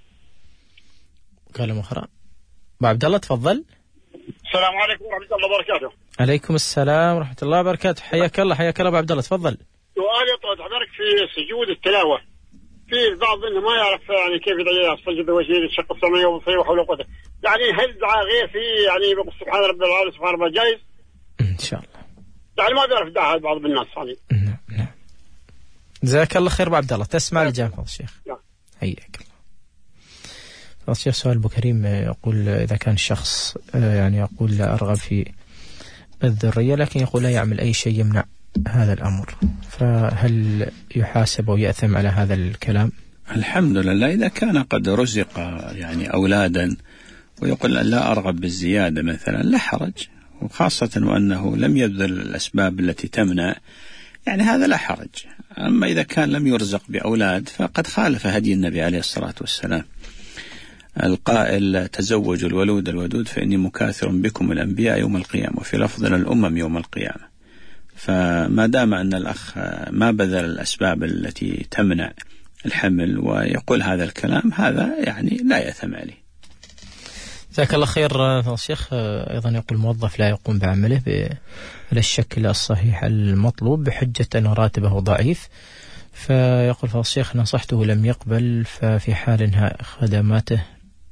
مكالمة أخرى. أبو عبد الله تفضل. السلام عليكم ورحمة الله وبركاته. عليكم السلام ورحمة الله وبركاته، حياك الله. حياك الله أبو عبد الله تفضل. سؤال يطرد حضرتك في سجود التلاوة، في البعض انه ما يعرف يعني كيف يسجد ويشيل الشق السمعي والبصري وحول وقوته، يعني هل دعاء غير في يعني يقول سبحان ربي العالي سبحان ربي جايز؟ ان شاء الله. يعني ما بيعرف دعاء بعض الناس يعني. نعم نعم. جزاك الله خير ابو عبد الله، تسمع الإجابة فضل الشيخ. نعم. حياك الله. فضل الشيخ سؤال ابو كريم يقول اذا كان الشخص يعني يقول لا ارغب في الذرية لكن يقول لا يعمل اي شيء يمنع هذا الأمر، فهل يحاسب ويأثم على هذا الكلام؟ الحمد لله، إذا كان قد رزق يعني أولادا ويقول لا أرغب بالزيادة مثلا لا حرج، وخاصة وأنه لم يبذل الأسباب التي تمنع، يعني هذا لا حرج. أما إذا كان لم يرزق بأولاد فقد خالف هدي النبي عليه الصلاة والسلام القائل تزوجوا الولود الودود فإني مكاثر بكم الأنبياء يوم القيامة، وفي لفظ الأمم يوم القيامة. فما دام أن الأخ ما بذل الأسباب التي تمنع الحمل ويقول هذا الكلام، هذا يعني لا يأثم عليه. جزاك الله خير. الشيخ أيضا يقول موظف لا يقوم بعمله بالشكل الصحيح المطلوب بحجة أن راتبه ضعيف، فيقول فالشيخ نصحته لم يقبل، ففي حال انهاء خدماته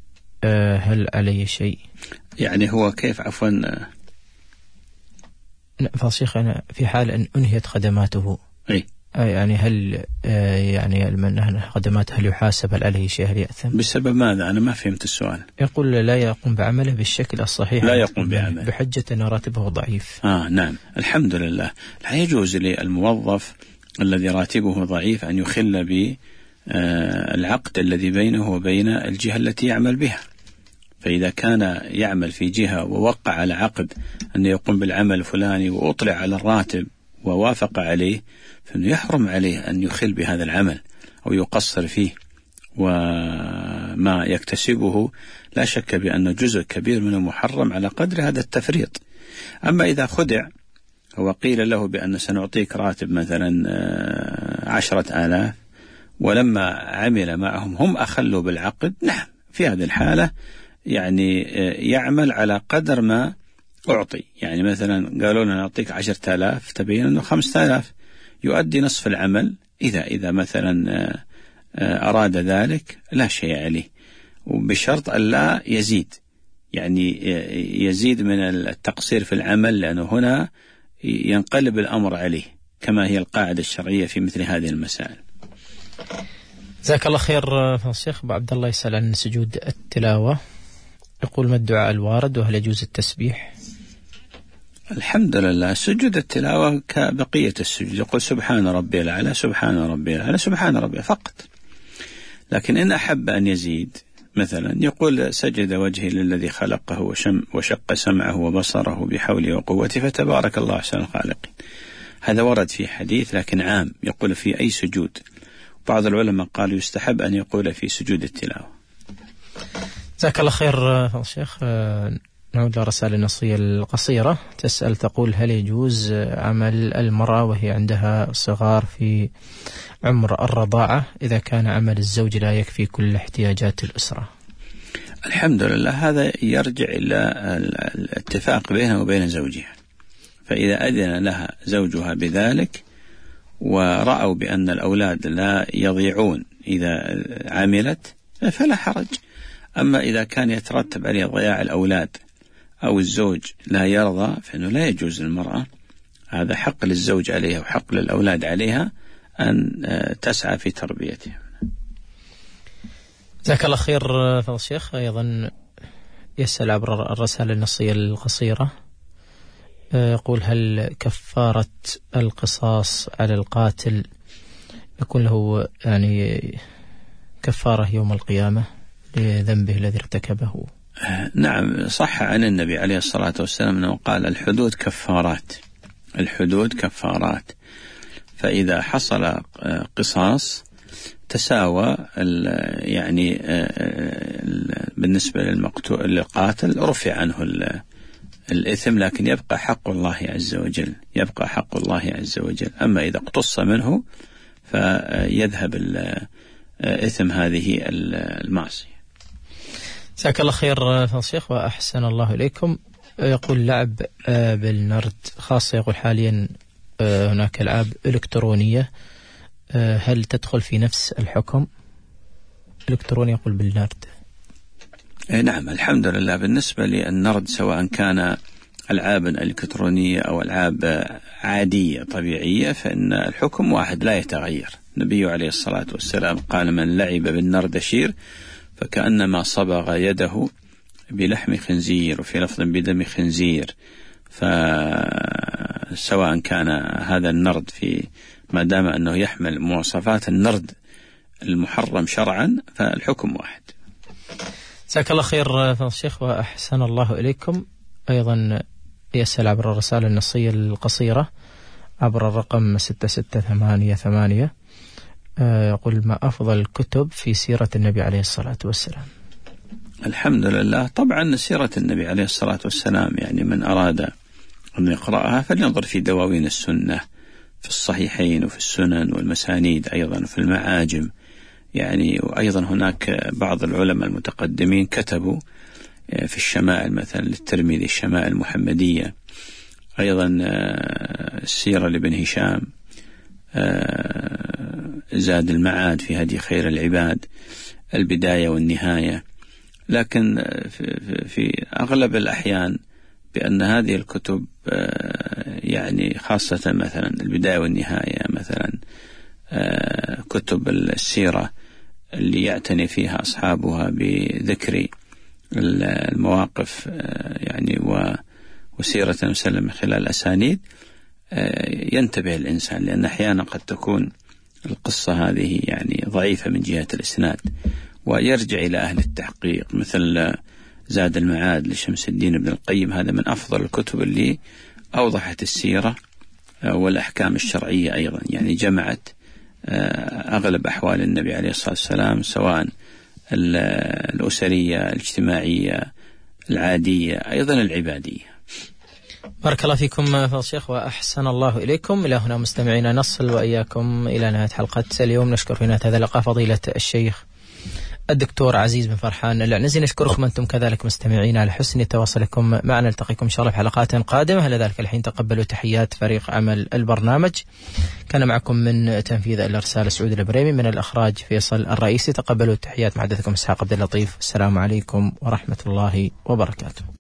هل عليه شيء؟ يعني هو كيف عفوا؟ فالشيخ أنا في حال أن أنهيت خدماته أي يعني هل يعني من خدمات هل يحاسب، هل عليه شيء، هل يأثم؟ بسبب ماذا؟ أنا ما فهمت السؤال. يقول لا يقوم بعمله بالشكل الصحيح، لا يقوم بعمله بحجة أن راتبه ضعيف. آه نعم، الحمد لله. لا يجوز للموظف الذي راتبه ضعيف أن يخل بالعقد الذي بينه وبين الجهة التي يعمل بها. فإذا كان يعمل في جهة ووقع على عقد أن يقوم بالعمل الفلاني وأطلع على الراتب ووافق عليه، فإنه يحرم عليه أن يخل بهذا العمل أو يقصر فيه، وما يكتسبه لا شك بأنه جزء كبير من المحرم على قدر هذا التفريط. أما إذا خدع وقيل له بأن سنعطيك راتب مثلا عشرة آلاف ولما عمل معهم هم أخلوا بالعقد، نعم في هذه الحالة يعني يعمل على قدر ما أعطي. يعني مثلا قالوا لنا نعطيك عشرة آلاف، تبين أنه خمسة آلاف، يؤدي نصف العمل. إذا إذا مثلا أراد ذلك لا شيء عليه، وبشرط أن لا يزيد، يعني يزيد من التقصير في العمل، لأنه هنا ينقلب الأمر عليه كما هي القاعدة الشرعية في مثل هذه المسائل. جزاك الله خير الشيخ. أبو عبد الله يسأل عن سجود التلاوة، يقول ما الدعاء الوارد وهل يجوز التسبيح؟ الحمد لله، سجود التلاوة كبقية السجود، يقول سبحان ربي الأعلى سبحان ربي الأعلى سبحان ربي فقط. لكن إن أحب أن يزيد مثلا يقول سجد وجهي للذي خلقه وشم وشق سمعه وبصره بحوله وقوته فتبارك الله أحسن الخالقين. هذا ورد في حديث لكن عام، يقول في أي سجود. بعض العلماء قالوا يستحب أن يقول في سجود التلاوة. جزاك الله خير الشيخ. نعود لرسالة النصية القصيرة، تسأل تقول هل يجوز عمل المرأة وهي عندها صغار في عمر الرضاعة إذا كان عمل الزوج لا يكفي كل احتياجات الأسرة؟ الحمد لله، هذا يرجع إلى الاتفاق بينها وبين زوجها. فإذا أذن لها زوجها بذلك ورأوا بأن الأولاد لا يضيعون إذا عملت فلا حرج. أما إذا كان يترتب عليه ضياع الأولاد أو الزوج لا يرضى فإنه لا يجوز للمرأة، هذا حق للزوج عليها وحق للأولاد عليها أن تسعى في تربيتهم. جزاك الله خير فضل الشيخ. أيضا يسأل عبر الرسالة النصية القصيرة، يقول هل كفارة القصاص على القاتل يكون له يعني كفارة يوم القيامة لذنبه الذي ارتكبه؟ نعم، صح عن النبي عليه الصلاة والسلام أنه قال الحدود كفارات، الحدود كفارات. فإذا حصل قصاص تساوى يعني بالنسبة للمقتول للقاتل رفع عنه الإثم، لكن يبقى حق الله عز وجل، يبقى حق الله عز وجل. أما إذا اقتص منه فيذهب الإثم هذه المعصية. جزاك الله خير فضل الشيخ وأحسن الله إليكم. يقول لعب بالنرد خاصة، يقول حاليا هناك ألعاب إلكترونية، هل تدخل في نفس الحكم؟ إلكتروني يقول بالنرد. نعم الحمد لله، بالنسبة للنرد سواء كان ألعاب إلكترونية أو ألعاب عادية طبيعية فإن الحكم واحد لا يتغير. النبي عليه الصلاة والسلام قال من لعب بالنردشير فكأنما صبغ يده بلحم خنزير، وفي لفظ بدم خنزير. فسواء كان هذا النرد في ما دام أنه يحمل مواصفات النرد المحرم شرعا فالحكم واحد. جزاك الله خير فضل الشيخ وأحسن الله إليكم. أيضا يسأل عبر الرسالة النصية القصيرة عبر الرقم ستة ستة ثمانية ثمانية، يقول ما أفضل الكتب في سيرة النبي عليه الصلاة والسلام؟ الحمد لله، طبعا سيرة النبي عليه الصلاة والسلام يعني من أراد أن يقرأها فلينظر في دواوين السنة في الصحيحين وفي السنن والمسانيد أيضا في المعاجم يعني. وأيضا هناك بعض العلماء المتقدمين كتبوا في الشمائل مثلا للترمذي الشمائل المحمدية، أيضا السيرة لابن هشام، زاد المعاد في هدي خير العباد، البداية والنهاية. لكن في أغلب الأحيان بأن هذه الكتب يعني خاصة مثلا البداية والنهاية، مثلا كتب السيرة اللي يعتني فيها أصحابها بذكر المواقف يعني وسيرة وسلم من خلال الأسانيد، ينتبه الإنسان، لأن أحيانا قد تكون القصة هذه يعني ضعيفة من جهة الإسناد، ويرجع إلى أهل التحقيق مثل زاد المعاد لشمس الدين ابن القيم. هذا من أفضل الكتب اللي أوضحت السيرة والأحكام الشرعية أيضا، يعني جمعت أغلب أحوال النبي عليه الصلاة والسلام، سواء الأسرية، الاجتماعية، العادية، أيضا العبادية. بارك الله فيكم فضيلة الشيخ وأحسن الله إليكم. إلى هنا مستمعينا نصل وإياكم إلى نهاية حلقة اليوم. نشكر في نهاية هذا اللقاء فضيلة الشيخ الدكتور عزيز بن فرحان العنزي. نشكركم أنتم كذلك مستمعين على حسن تواصلكم معنا. نلتقيكم إن شاء الله في حلقات قادمة. إلى ذلك الحين تقبلوا تحيات فريق عمل البرنامج. كان معكم من تنفيذ الإرسال سعود البريمي، من الإخراج فيصل الرئيسي. تقبلوا تحيات محدثكم إسحاق عبد اللطيف. السلام عليكم ورحمة الله وبركاته.